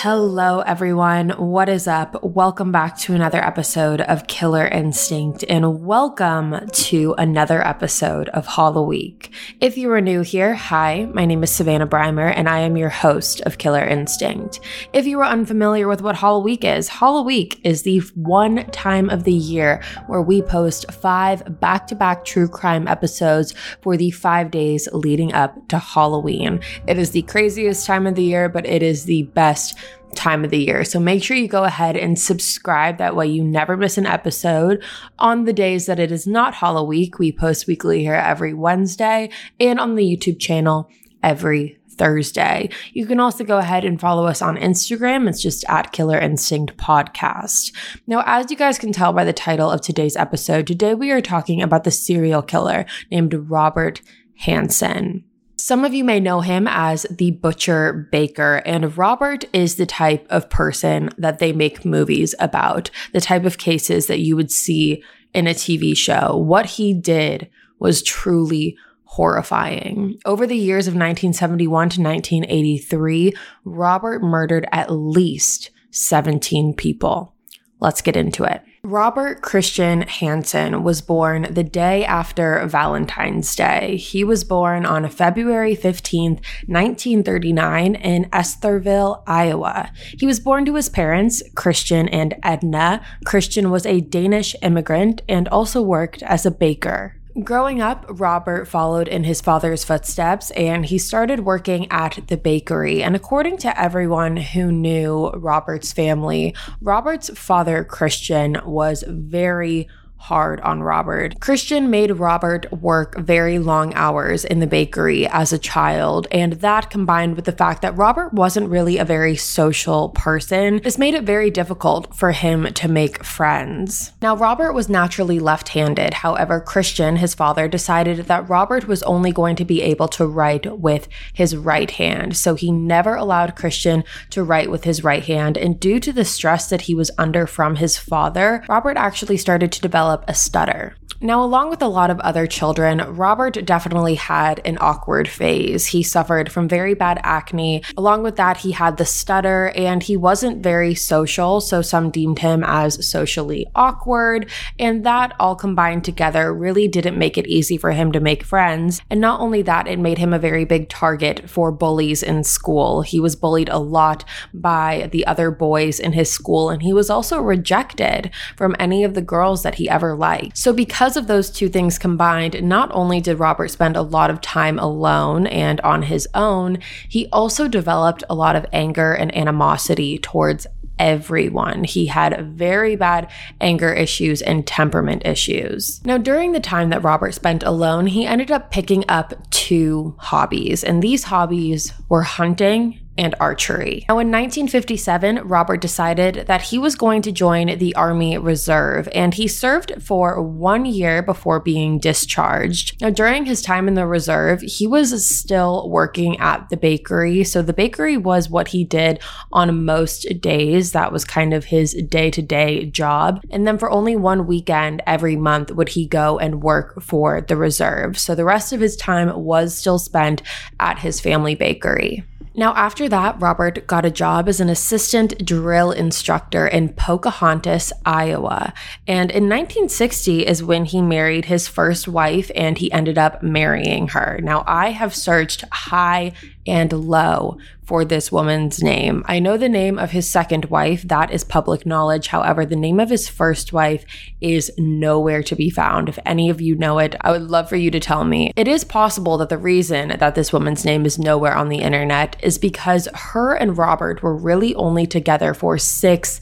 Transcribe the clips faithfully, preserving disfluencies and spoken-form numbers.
Hello, everyone. What is up? Welcome back to another episode of Killer Instinct, and welcome to another episode of Hollow Week. If you are new here, hi, my name is Savannah Breimer, and I am your host of Killer Instinct. If you are unfamiliar with what Hollow Week is, Hollow Week is the one time of the year where we post five back-to-back true crime episodes for the five days leading up to Halloween. It is the craziest time of the year, but it is the best time of the year. So make sure you go ahead and subscribe. That way you never miss an episode. On the days that it is not Hollow Week, we post weekly here every Wednesday and on the YouTube channel every Thursday. You can also go ahead and follow us on Instagram. It's just at Killer Instinct Podcast. Now, as you guys can tell by the title of today's episode, today we are talking about the serial killer named Robert Hansen. Some of you may know him as the Butcher Baker, and Robert is the type of person that they make movies about, the type of cases that you would see in a T V show. What he did was truly horrifying. Over the years of nineteen seventy-one to nineteen eighty-three, Robert murdered at least seventeen people. Let's get into it. Robert Christian Hansen was born the day after Valentine's Day. He was born on February fifteenth, nineteen thirty-nine in Estherville, Iowa. He was born to his parents, Christian and Edna. Christian was a Danish immigrant and also worked as a baker. Growing up, Robert followed in his father's footsteps, and he started working at the bakery. And according to everyone who knew Robert's family, Robert's father, Christian, was very hard on Robert. Christian made Robert work very long hours in the bakery as a child, and that combined with the fact that Robert wasn't really a very social person, this made it very difficult for him to make friends. Now, Robert was naturally left-handed. However, Christian, his father, decided that Robert was only going to be able to write with his right hand, so he never allowed Christian to write with his right hand, and due to the stress that he was under from his father, Robert actually started to develop a stutter. Now, along with a lot of other children, Robert definitely had an awkward phase. He suffered from very bad acne. Along with that, he had the stutter, and he wasn't very social, so some deemed him as socially awkward, and that all combined together really didn't make it easy for him to make friends. And not only that, it made him a very big target for bullies in school. He was bullied a lot by the other boys in his school, and he was also rejected from any of the girls that he ever liked. So because of those two things combined, not only did Robert spend a lot of time alone and on his own, he also developed a lot of anger and animosity towards everyone. He had very bad anger issues and temperament issues. Now, during the time that Robert spent alone, he ended up picking up two hobbies, and these hobbies were hunting and archery. Now, in nineteen fifty-seven, Robert decided that he was going to join the Army Reserve, and he served for one year before being discharged. Now, during his time in the reserve, he was still working at the bakery, so the bakery was what he did on most days. That was kind of his day-to-day job. And then for only one weekend every month would he go and work for the reserve. So the rest of his time was still spent at his family bakery. Now, after that, Robert got a job as an assistant drill instructor in Pocahontas, Iowa. And in nineteen sixty is when he married his first wife, and he ended up marrying her. Now, I have searched high and low for this woman's name. I know the name of his second wife. That is public knowledge. However, the name of his first wife is nowhere to be found. If any of you know it, I would love for you to tell me. It is possible that the reason that this woman's name is nowhere on the internet is because her and Robert were really only together for six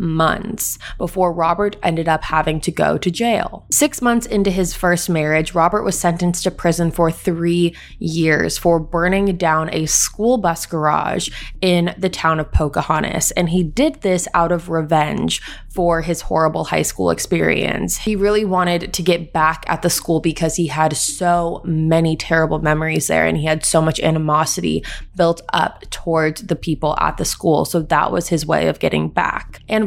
months before Robert ended up having to go to jail. Six months into his first marriage, Robert was sentenced to prison for three years for burning down a school bus garage in the town of Pocahontas. And he did this out of revenge for his horrible high school experience. He really wanted to get back at the school because he had so many terrible memories there, and he had so much animosity built up towards the people at the school. So that was his way of getting back. And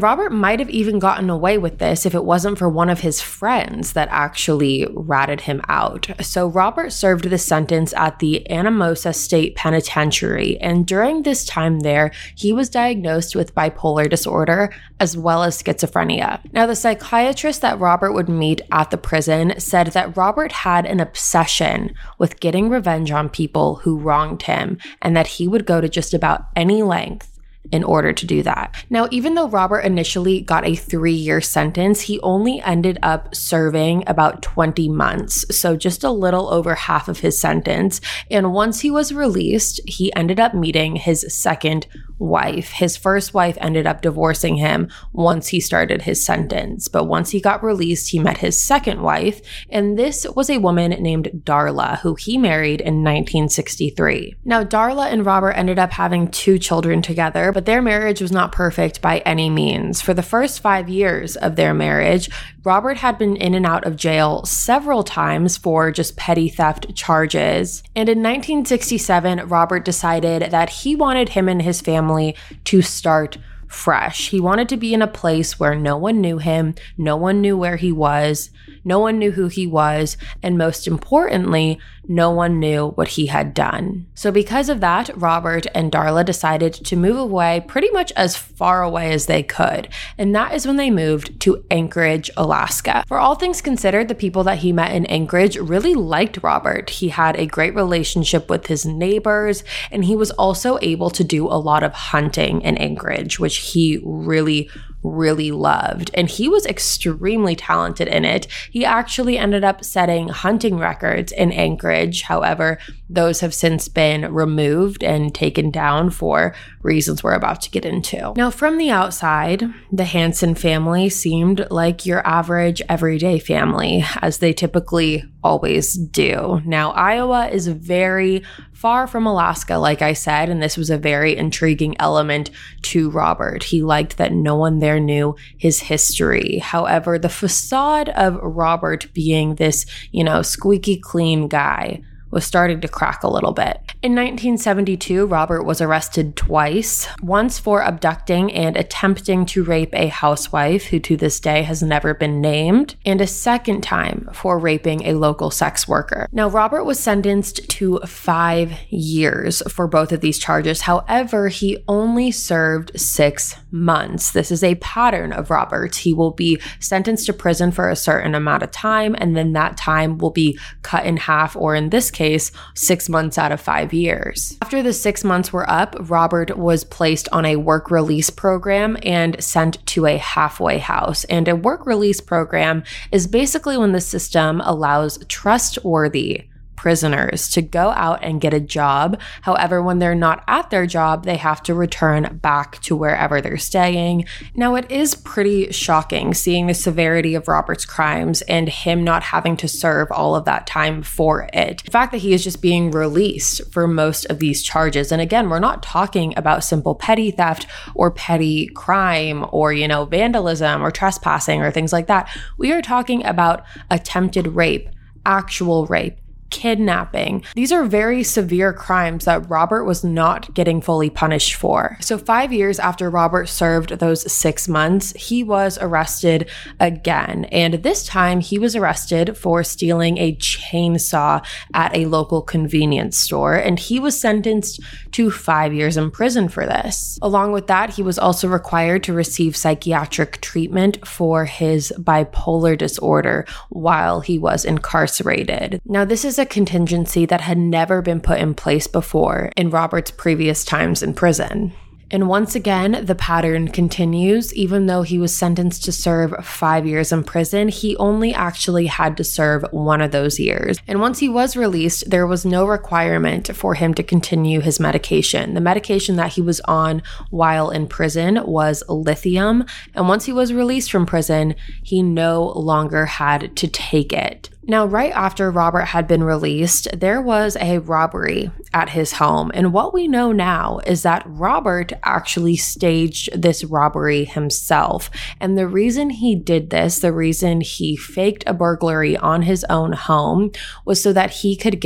And Robert might have even gotten away with this if it wasn't for one of his friends that actually ratted him out. So Robert served the sentence at the Anamosa State Penitentiary, and during this time there, he was diagnosed with bipolar disorder as well as schizophrenia. Now, the psychiatrist that Robert would meet at the prison said that Robert had an obsession with getting revenge on people who wronged him, and that he would go to just about any length in order to do that. Now, even though Robert initially got a three-year sentence, he only ended up serving about twenty months, so just a little over half of his sentence. And once he was released, he ended up meeting his second wife. His first wife ended up divorcing him once he started his sentence, but once he got released, he met his second wife, and this was a woman named Darla, who he married in nineteen sixty-three. Now, Darla and Robert ended up having two children together, but their marriage was not perfect by any means. For the first five years of their marriage, Robert had been in and out of jail several times for just petty theft charges. And in nineteen sixty-seven, Robert decided that he wanted him and his family to start fresh. He wanted to be in a place where no one knew him, no one knew where he was, no one knew who he was, and most importantly, no one knew what he had done. So because of that, Robert and Darla decided to move away pretty much as far away as they could. And that is when they moved to Anchorage, Alaska. For all things considered, the people that he met in Anchorage really liked Robert. He had a great relationship with his neighbors, and he was also able to do a lot of hunting in Anchorage, which he really really loved, and he was extremely talented in it. He actually ended up setting hunting records in Anchorage. However, those have since been removed and taken down for reasons we're about to get into. Now, from the outside, the Hansen family seemed like your average everyday family, as they typically always do. Now, Iowa is very far from Alaska, like I said, and this was a very intriguing element to Robert. He liked that no one there knew his history. However, the facade of Robert being this, you know, squeaky clean guy was starting to crack a little bit. In nineteen seventy-two, Robert was arrested twice, once for abducting and attempting to rape a housewife who to this day has never been named, and a second time for raping a local sex worker. Now, Robert was sentenced to five years for both of these charges. However, he only served six months. This is a pattern of Robert's. He will be sentenced to prison for a certain amount of time, and then that time will be cut in half, or in this case, case, six months out of five years. After the six months were up, Robert was placed on a work release program and sent to a halfway house. And a work release program is basically when the system allows trustworthy prisoners to go out and get a job. However, when they're not at their job, they have to return back to wherever they're staying. Now, it is pretty shocking seeing the severity of Robert's crimes and him not having to serve all of that time for it. The fact that he is just being released for most of these charges. And again, we're not talking about simple petty theft or petty crime or, you know, vandalism or trespassing or things like that. We are talking about attempted rape, actual rape, kidnapping. These are very severe crimes that Robert was not getting fully punished for. So five years after Robert served those six months, he was arrested again. And this time he was arrested for stealing a chainsaw at a local convenience store. And he was sentenced to five years in prison for this. Along with that, he was also required to receive psychiatric treatment for his bipolar disorder while he was incarcerated. Now, this is a contingency that had never been put in place before in Robert's previous times in prison. And once again, the pattern continues. Even though he was sentenced to serve five years in prison, he only actually had to serve one of those years. And once he was released, there was no requirement for him to continue his medication. The medication that he was on while in prison was lithium. And once he was released from prison, he no longer had to take it. Now, right after Robert had been released, there was a robbery at his home. And what we know now is that Robert actually staged this robbery himself. And the reason he did this, the reason he faked a burglary on his own home, was so that he could get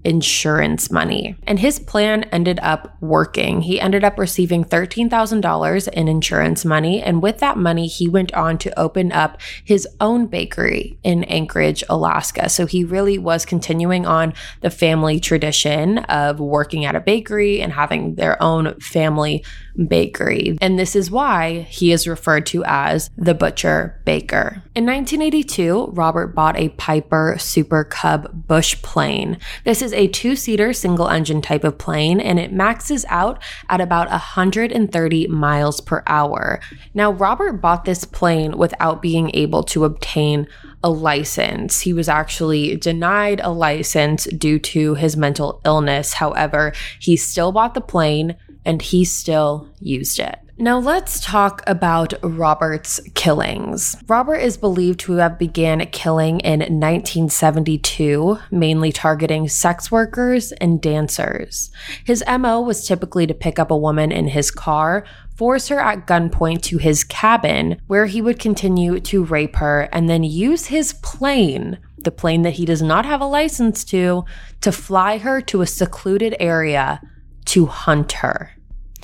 insurance money. And his plan ended up working. He ended up receiving thirteen thousand dollars in insurance money, and with that money, he went on to open up his own bakery in Anchorage, Alaska. So he really was continuing on the family tradition of working at a bakery and having their own family bakery. And this is why he is referred to as the Butcher Baker. In nineteen eighty-two, Robert bought a Piper Super Cub bush plane. This is a two-seater single-engine type of plane, and it maxes out at about one hundred thirty miles per hour. Now, Robert bought this plane without being able to obtain a license. He was actually denied a license due to his mental illness. However, he still bought the plane and he still used it. Now let's talk about Robert's killings. Robert is believed to have began killing in nineteen seventy-two, mainly targeting sex workers and dancers. His M O was typically to pick up a woman in his car, force her at gunpoint to his cabin, where he would continue to rape her, and then use his plane, the plane that he does not have a license to, to fly her to a secluded area to hunt her.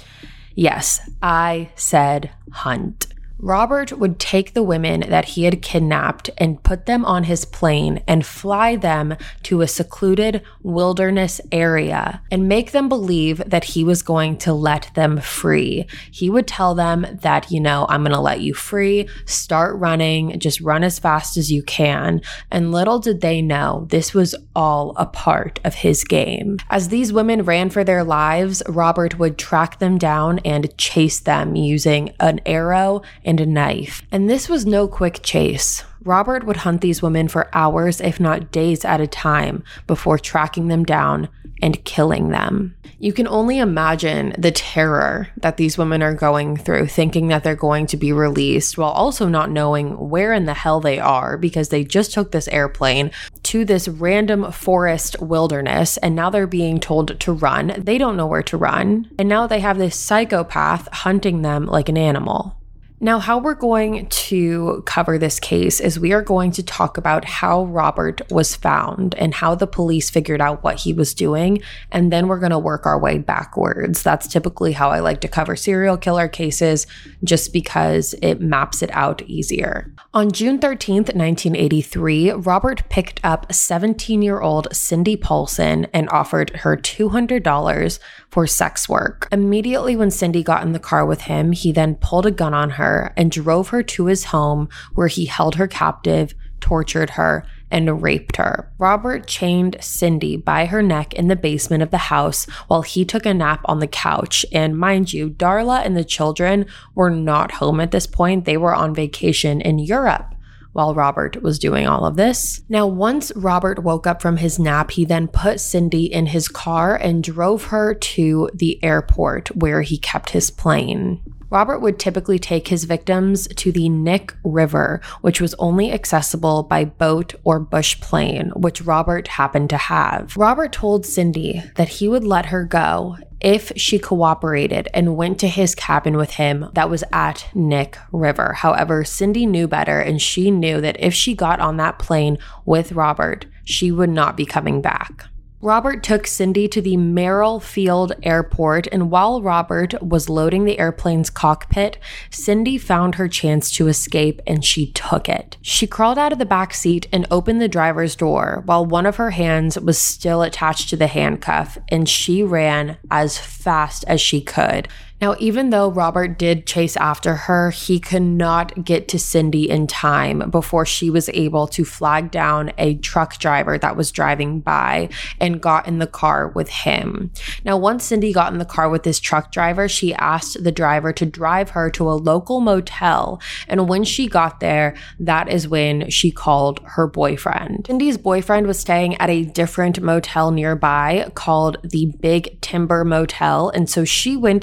Yes, I said hunt. Robert would take the women that he had kidnapped and put them on his plane and fly them to a secluded wilderness area and make them believe that he was going to let them free. He would tell them that, you know, I'm going to let you free, start running, just run as fast as you can. And little did they know, this was all a part of his game. As these women ran for their lives, Robert would track them down and chase them using an arrow and a knife. And this was no quick chase. Robert would hunt these women for hours, if not days at a time, before tracking them down and killing them. You can only imagine the terror that these women are going through, thinking that they're going to be released while also not knowing where in the hell they are, because they just took this airplane to this random forest wilderness and now they're being told to run. They don't know where to run. And now they have this psychopath hunting them like an animal. Now, how we're going to cover this case is we are going to talk about how Robert was found and how the police figured out what he was doing, and then we're going to work our way backwards. That's typically how I like to cover serial killer cases, just because it maps it out easier. On June thirteenth, nineteen eighty-three, Robert picked up seventeen-year-old Cindy Paulson and offered her two hundred dollars for sex work. Immediately when Cindy got in the car with him, he then pulled a gun on her and drove her to his home, where he held her captive, tortured her, and raped her. Robert chained Cindy by her neck in the basement of the house while he took a nap on the couch. And mind you, Darla and the children were not home at this point. They were on vacation in Europe while Robert was doing all of this. Now, once Robert woke up from his nap, he then put Cindy in his car and drove her to the airport where he kept his plane. Robert would typically take his victims to the Knik River, which was only accessible by boat or bush plane, which Robert happened to have. Robert told Cindy that he would let her go if she cooperated and went to his cabin with him that was at Knik River. However, Cindy knew better, and she knew that if she got on that plane with Robert, she would not be coming back. Robert took Cindy to the Merrill Field Airport, and while Robert was loading the airplane's cockpit, Cindy found her chance to escape and she took it. She crawled out of the back seat and opened the driver's door while one of her hands was still attached to the handcuff, and she ran as fast as she could. Now, even though Robert did chase after her, he could not get to Cindy in time before she was able to flag down a truck driver that was driving by and got in the car with him. Now, once Cindy got in the car with this truck driver, she asked the driver to drive her to a local motel. And when she got there, that is when she called her boyfriend. Cindy's boyfriend was staying at a different motel nearby called the Big Timber Motel. And so she went to meet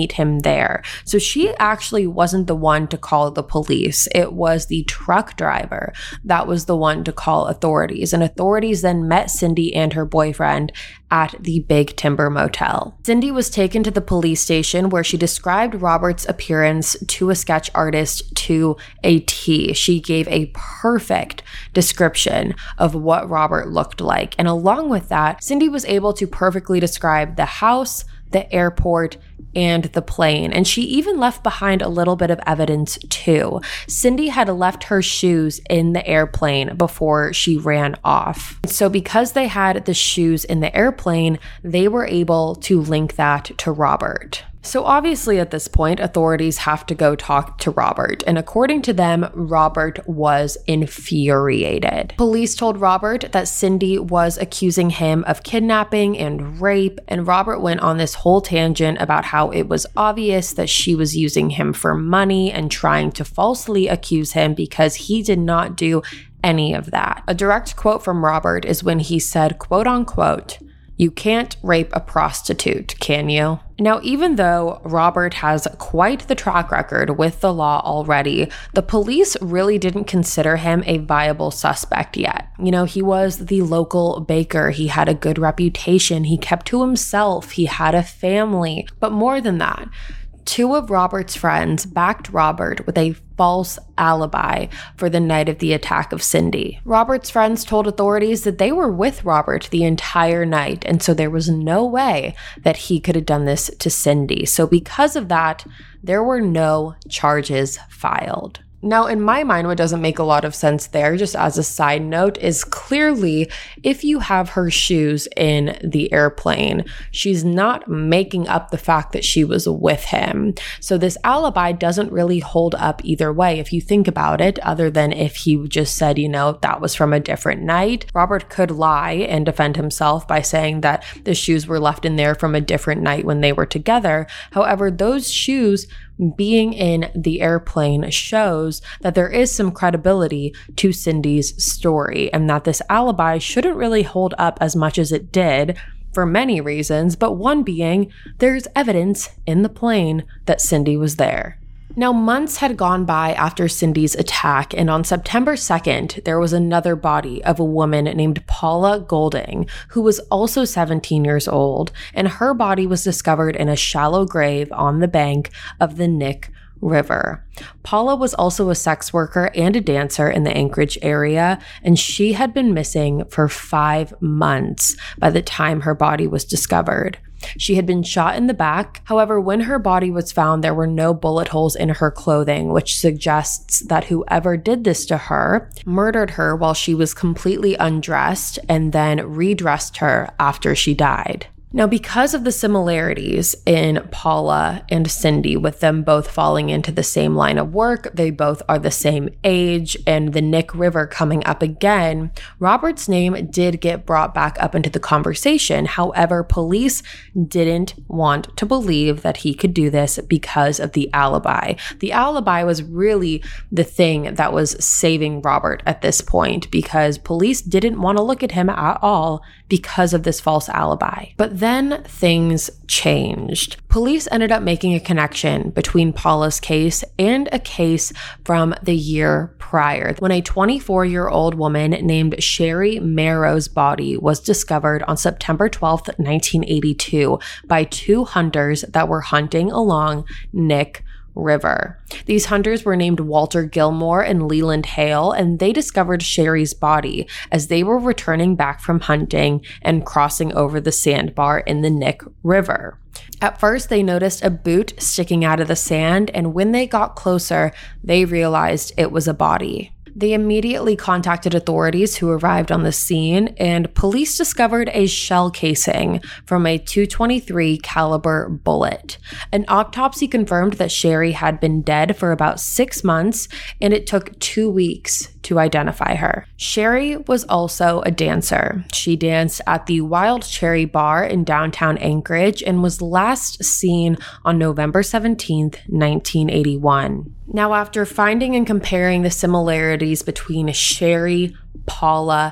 meet him there. So she actually wasn't the one to call the police. It was the truck driver that was the one to call authorities. And authorities then met Cindy and her boyfriend at the Big Timber Motel. Cindy was taken to the police station where she described Robert's appearance to a sketch artist to a T. She gave a perfect description of what Robert looked like. And along with that, Cindy was able to perfectly describe the house, the airport, and the plane. And she even left behind a little bit of evidence too. Cindy had left her shoes in the airplane before she ran off. So because they had the shoes in the airplane, they were able to link that to Robert. So obviously at this point, authorities have to go talk to Robert. And according to them, Robert was infuriated. Police told Robert that Cindy was accusing him of kidnapping and rape. And Robert went on this whole tangent about how it was obvious that she was using him for money and trying to falsely accuse him because he did not do any of that. A direct quote from Robert is when he said, quote unquote, "You can't rape a prostitute, can you?" Now, even though Robert has quite the track record with the law already, the police really didn't consider him a viable suspect yet. You know, he was the local baker. He had a good reputation. He kept to himself. He had a family. But more than that, two of Robert's friends backed Robert with a false alibi for the night of the attack of Cindy. Robert's friends told authorities that they were with Robert the entire night, and so there was no way that he could have done this to Cindy. So because of that, there were no charges filed. Now, in my mind, what doesn't make a lot of sense there, just as a side note, is clearly if you have her shoes in the airplane, she's not making up the fact that she was with him. So this alibi doesn't really hold up either way if you think about it, other than if he just said, you know, that was from a different night. Robert could lie and defend himself by saying that the shoes were left in there from a different night when they were together. However, those shoes being in the airplane shows that there is some credibility to Cindy's story and that this alibi shouldn't really hold up as much as it did for many reasons, but one being there's evidence in the plane that Cindy was there. Now, months had gone by after Cindy's attack, and on September second, there was another body of a woman named Paula Golding, who was also seventeen years old, and her body was discovered in a shallow grave on the bank of the Knik River. Paula was also a sex worker and a dancer in the Anchorage area, and she had been missing for five months by the time her body was discovered. She had been shot in the back. However, when her body was found, there were no bullet holes in her clothing, which suggests that whoever did this to her murdered her while she was completely undressed and then redressed her after she died. Now, because of the similarities in Paula and Cindy, with them both falling into the same line of work, they both are the same age, and the Knik River coming up again, Robert's name did get brought back up into the conversation. However, police didn't want to believe that he could do this because of the alibi. The alibi was really the thing that was saving Robert at this point, because police didn't want to look at him at all because of this false alibi. But then things changed. Police ended up making a connection between Paula's case and a case from the year prior, when a twenty-four-year-old woman named Sherry Marrow's body was discovered on September twelfth, nineteen eighty-two by two hunters that were hunting along Knik River. These hunters were named Walter Gilmore and Leland Hale, and they discovered Sherry's body as they were returning back from hunting and crossing over the sandbar in the Knik River. At first, they noticed a boot sticking out of the sand, and when they got closer, they realized it was a body. They immediately contacted authorities who arrived on the scene, and police discovered a shell casing from a two twenty-three caliber bullet. An autopsy confirmed that Sherry had been dead for about six months, and it took two weeks to identify her. Sherry was also a dancer. She danced at the Wild Cherry Bar in downtown Anchorage and was last seen on November seventeenth, nineteen eighty-one. Now, after finding and comparing the similarities between Sherry, Paula,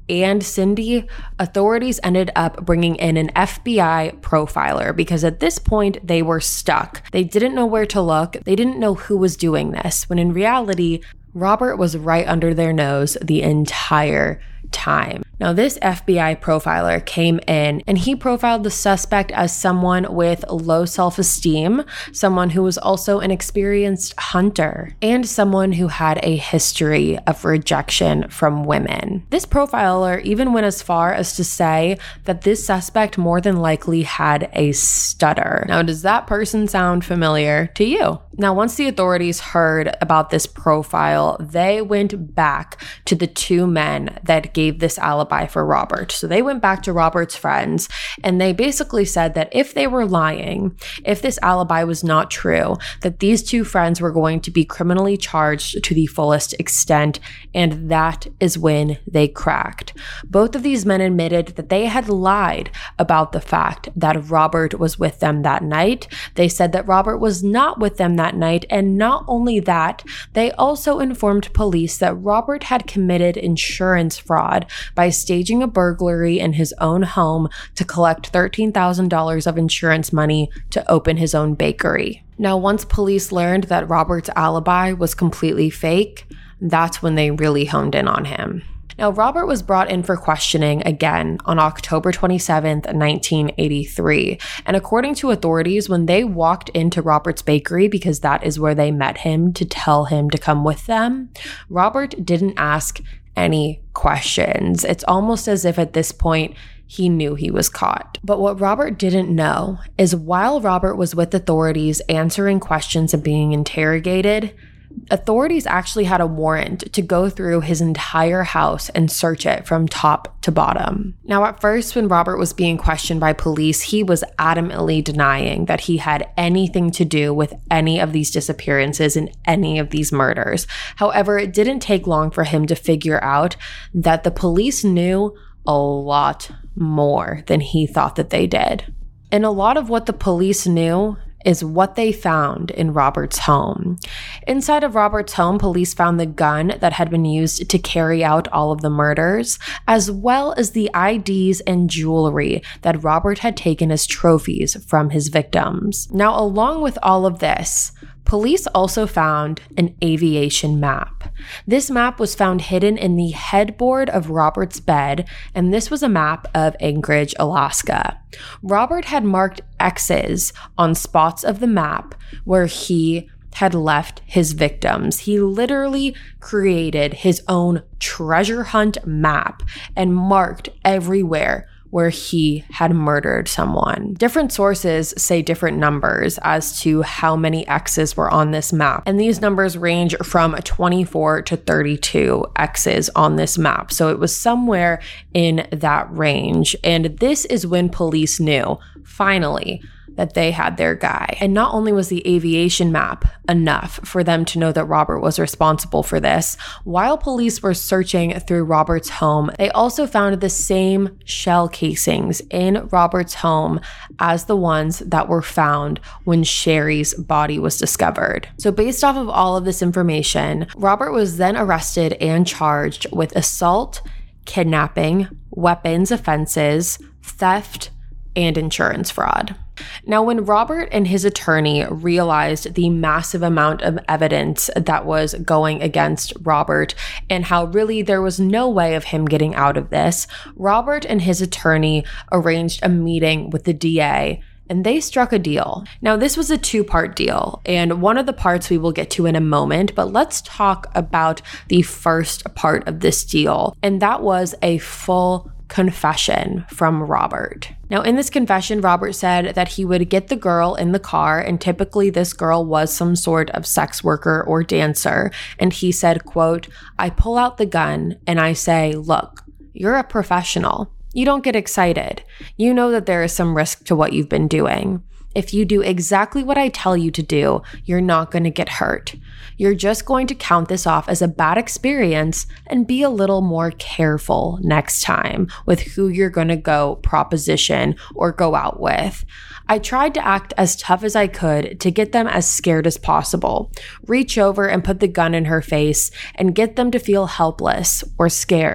and Cindy, authorities ended up bringing in an F B I profiler because at this point they were stuck. They didn't know where to look. They didn't know who was doing this, when in reality, Robert was right under their nose the entire time. Now, this F B I profiler came in and he profiled the suspect as someone with low self-esteem, someone who was also an experienced hunter, and someone who had a history of rejection from women. This profiler even went as far as to say that this suspect more than likely had a stutter. Now, does that person sound familiar to you? Now, once the authorities heard about this profile, they went back to the two men that gave this alibi for Robert. So they went back to Robert's friends and they basically said that if they were lying, if this alibi was not true, that these two friends were going to be criminally charged to the fullest extent, and that is when they cracked. Both of these men admitted that they had lied about the fact that Robert was with them that night. They said that Robert was not with them that night, and not only that, they also informed police that Robert had committed insurance fraud by staging a burglary in his own home to collect thirteen thousand dollars of insurance money to open his own bakery. Now, once police learned that Robert's alibi was completely fake, that's when they really honed in on him. Now, Robert was brought in for questioning again on October twenty-seventh, nineteen eighty-three. And according to authorities, when they walked into Robert's bakery, because that is where they met him to tell him to come with them, Robert didn't ask any questions. It's almost as if at this point he knew he was caught. But what Robert didn't know is while Robert was with authorities answering questions and being interrogated, authorities actually had a warrant to go through his entire house and search it from top to bottom. Now, at first, when Robert was being questioned by police, he was adamantly denying that he had anything to do with any of these disappearances and any of these murders. However, it didn't take long for him to figure out that the police knew a lot more than he thought that they did. And a lot of what the police knew is what they found in Robert's home. Inside of Robert's home, police found the gun that had been used to carry out all of the murders, as well as the I Ds and jewelry that Robert had taken as trophies from his victims. Now, along with all of this, police also found an aviation map. This map was found hidden in the headboard of Robert's bed, and this was a map of Anchorage, Alaska. Robert had marked X's on spots of the map where he had left his victims. He literally created his own treasure hunt map and marked everywhere where he had murdered someone. Different sources say different numbers as to how many X's were on this map. And these numbers range from twenty-four to thirty-two X's on this map. So it was somewhere in that range. And this is when police knew, finally, that they had their guy. And not only was the aviation map enough for them to know that Robert was responsible for this, while police were searching through Robert's home, they also found the same shell casings in Robert's home as the ones that were found when Sherry's body was discovered. So based off of all of this information, Robert was then arrested and charged with assault, kidnapping, weapons offenses, theft, and insurance fraud. Now, when Robert and his attorney realized the massive amount of evidence that was going against Robert and how really there was no way of him getting out of this, Robert and his attorney arranged a meeting with the D A and they struck a deal. Now, this was a two-part deal, and one of the parts we will get to in a moment, but let's talk about the first part of this deal, and that was a full confession from Robert. Now, in this confession, Robert said that he would get the girl in the car, and typically this girl was some sort of sex worker or dancer, and he said, quote, "I pull out the gun and I say, look, you're a professional. You don't get excited. You know that there is some risk to what you've been doing. If you do exactly what I tell you to do, you're not going to get hurt. You're just going to count this off as a bad experience and be a little more careful next time with who you're going to go proposition or go out with. I tried to act as tough as I could to get them as scared as possible. Reach over and put the gun in her face and get them to feel helpless or scared.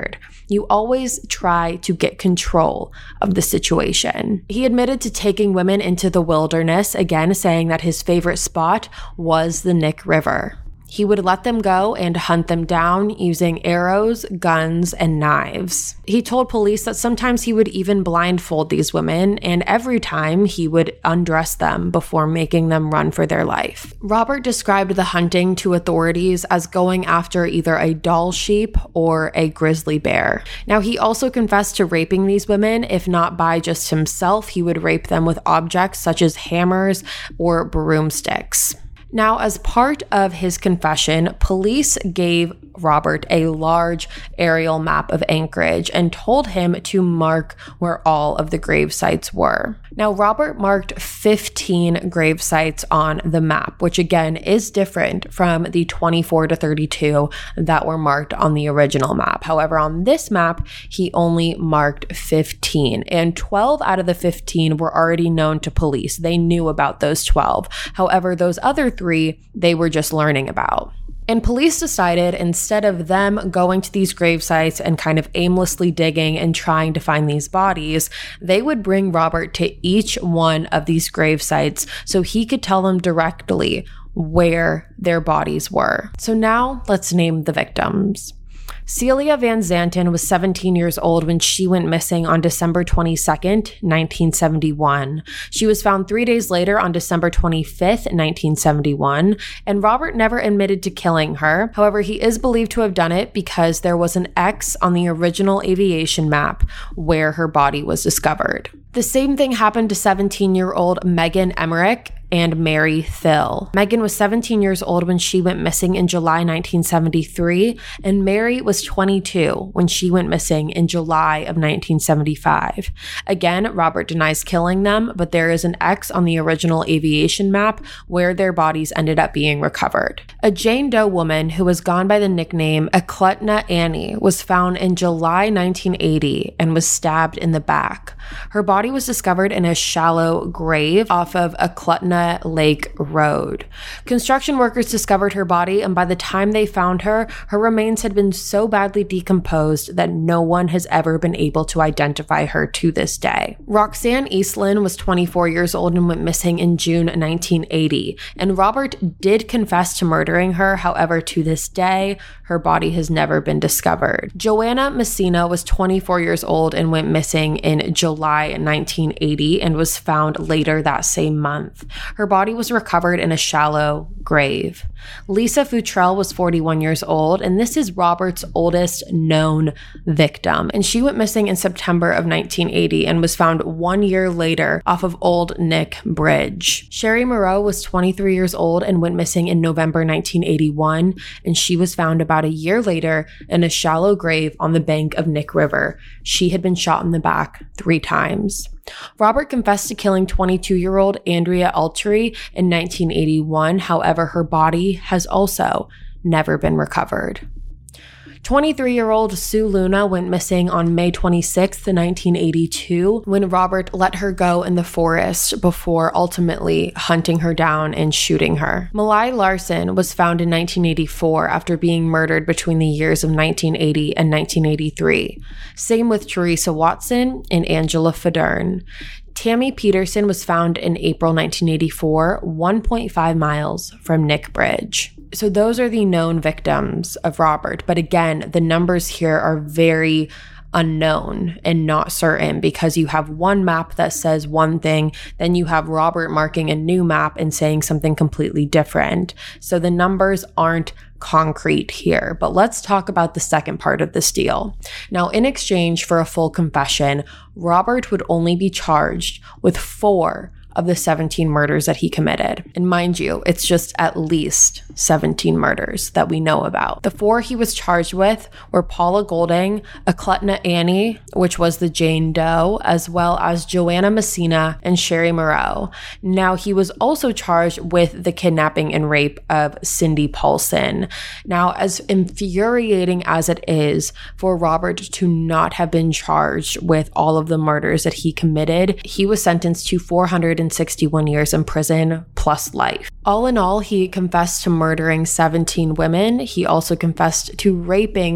You always try to get control of the situation. He admitted to taking women into the wilderness, again saying that his favorite spot was the Knik River. He would let them go and hunt them down using arrows, guns, and knives. He told police that sometimes he would even blindfold these women, and every time he would undress them before making them run for their life. Robert described the hunting to authorities as going after either a Dall sheep or a grizzly bear. Now, he also confessed to raping these women, if not by just himself, he would rape them with objects such as hammers or broomsticks. Now, as part of his confession, police gave Robert a large aerial map of Anchorage and told him to mark where all of the grave sites were. Now, Robert marked fifteen grave sites on the map, which again is different from the twenty-four to thirty-two that were marked on the original map. However, on this map, he only marked fifteen, and twelve out of the fifteen were already known to police. They knew about those twelve. However, those other three, they were just learning about. And police decided, instead of them going to these grave sites and kind of aimlessly digging and trying to find these bodies, they would bring Robert to each one of these grave sites so he could tell them directly where their bodies were. So now let's name the victims. Celia Van Zanten was seventeen years old when she went missing on December twenty-second, nineteen seventy-one. She was found three days later on December twenty-fifth, nineteen seventy-one, and Robert never admitted to killing her. However, he is believed to have done it because there was an X on the original aviation map where her body was discovered. The same thing happened to seventeen-year-old Megan Emmerich and Mary Thill. Megan was seventeen years old when she went missing in July nineteen seventy-three, and Mary was twenty-two when she went missing in July of nineteen seventy-five. Again, Robert denies killing them, but there is an X on the original aviation map where their bodies ended up being recovered. A Jane Doe woman who was gone by the nickname Eklutna Annie was found in July nineteen eighty and was stabbed in the back. Her body was discovered in a shallow grave off of Eklutna Lake Road. Construction workers discovered her body, and by the time they found her, her remains had been so badly decomposed that no one has ever been able to identify her to this day. Roxanne Eastland was twenty-four years old and went missing in June nineteen eighty, and Robert did confess to murdering her. However, to this day, her body has never been discovered. Joanna Messina was twenty-four years old and went missing in July nineteen eighty and was found later that same month. Her body was recovered in a shallow grave. Lisa Futrell was forty-one years old, and this is Robert's oldest known victim. And she went missing in September of nineteen eighty and was found one year later off of Old Knik Bridge. Sherry Moreau was twenty-three years old and went missing in November nineteen eighty-one, and she was found about a year later in a shallow grave on the bank of Knik River. She had been shot in the back three times. Robert confessed to killing twenty-two-year-old Andrea Altry in nineteen eighty-one. However, her body has also never been recovered. twenty-three-year-old Sue Luna went missing on May twenty-sixth, nineteen eighty-two, when Robert let her go in the forest before ultimately hunting her down and shooting her. Malai Larson was found in nineteen eighty-four after being murdered between the years of nineteen eighty and nineteen eighty-three. Same with Teresa Watson and Angela Federn. Tammy Peterson was found in April nineteen eighty-four, one point five miles from Knik Bridge. So those are the known victims of Robert. But again, the numbers here are very unknown and not certain because you have one map that says one thing, then you have Robert marking a new map and saying something completely different. So the numbers aren't concrete here, but let's talk about the second part of this deal. Now, in exchange for a full confession, Robert would only be charged with four of the seventeen murders that he committed. And mind you, it's just at least seventeen murders that we know about. The four he was charged with were Paula Golding, Eklutna Annie, which was the Jane Doe, as well as Joanna Messina and Sherry Moreau. Now, he was also charged with the kidnapping and rape of Cindy Paulson. Now, as infuriating as it is for Robert to not have been charged with all of the murders that he committed, he was sentenced to four hundred sixty-one years in prison plus life. All in all, he confessed to murdering seventeen women. He also confessed to raping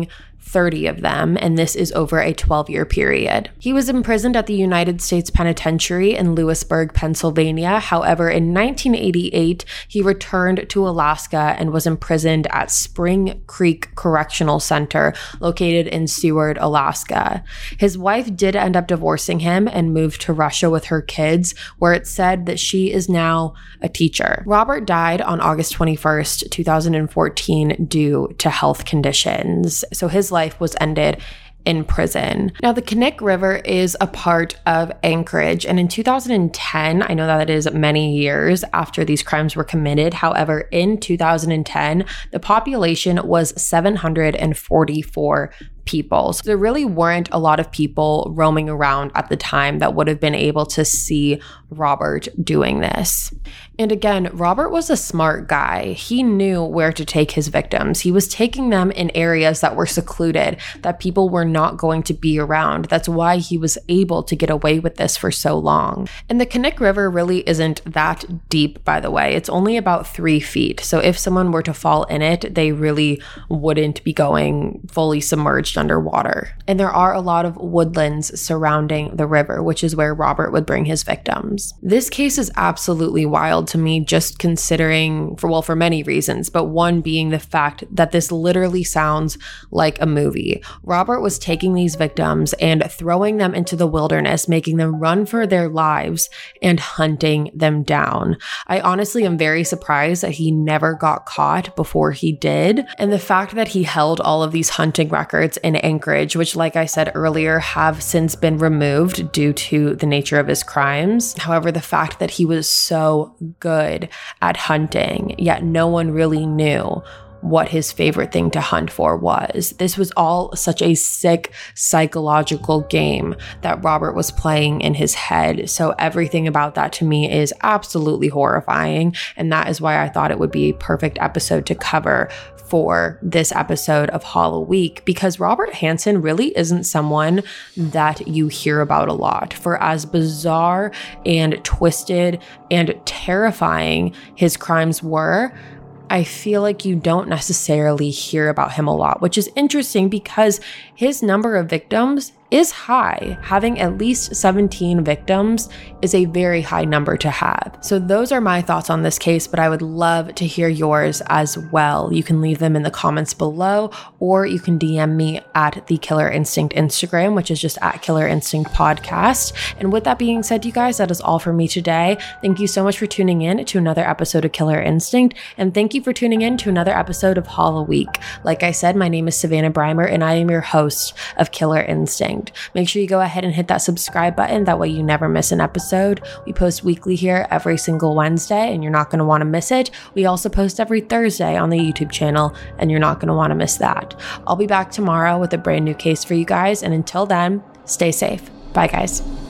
thirty of them, and this is over a twelve-year period. He was imprisoned at the United States Penitentiary in Lewisburg, Pennsylvania. However, in nineteen eighty-eight, he returned to Alaska and was imprisoned at Spring Creek Correctional Center, located in Seward, Alaska. His wife did end up divorcing him and moved to Russia with her kids, where it's said that she is now a teacher. Robert died on August twenty-first, two thousand fourteen, due to health conditions. So his life was ended in prison. Now, the Knik River is a part of Anchorage, and in two thousand ten, I know that it is many years after these crimes were committed. However, in two thousand ten, the population was seven hundred forty-four people. So there really weren't a lot of people roaming around at the time that would have been able to see Robert doing this. And again, Robert was a smart guy. He knew where to take his victims. He was taking them in areas that were secluded, that people were not going to be around. That's why he was able to get away with this for so long. And the Knik River really isn't that deep, by the way. It's only about three feet. So if someone were to fall in it, they really wouldn't be going fully submerged underwater. And there are a lot of woodlands surrounding the river, which is where Robert would bring his victims. This case is absolutely wild to me, just considering, for well, for many reasons, but one being the fact that this literally sounds like a movie. Robert was taking these victims and throwing them into the wilderness, making them run for their lives and hunting them down. I honestly am very surprised that he never got caught before he did. And the fact that he held all of these hunting records in Anchorage, which, like I said earlier, have since been removed due to the nature of his crimes. However, the fact that he was so good at hunting, yet no one really knew what his favorite thing to hunt for was. This was all such a sick psychological game that Robert was playing in his head. So everything about that to me is absolutely horrifying. And that is why I thought it would be a perfect episode to cover for this episode of Hollow Week, because Robert Hansen really isn't someone that you hear about a lot. For as bizarre and twisted and terrifying his crimes were, I feel like you don't necessarily hear about him a lot, which is interesting because his number of victims is high. Having at least seventeen victims is a very high number to have. So those are my thoughts on this case, but I would love to hear yours as well. You can leave them in the comments below, or you can D M me at the Killer Instinct Instagram, which is just at Killer Instinct Podcast. And with that being said, you guys, that is all for me today. Thank you so much for tuning in to another episode of Killer Instinct, and thank you for tuning in to another episode of Hollow Week. Like I said, my name is Savannah Breimer, and I am your host of Killer Instinct. Make sure you go ahead and hit that subscribe button. That way you never miss an episode. We post weekly here every single Wednesday, and you're not going to want to miss it. We also post every Thursday on the YouTube channel, and you're not going to want to miss that. I'll be back tomorrow with a brand new case for you guys. And until then, stay safe. Bye, guys.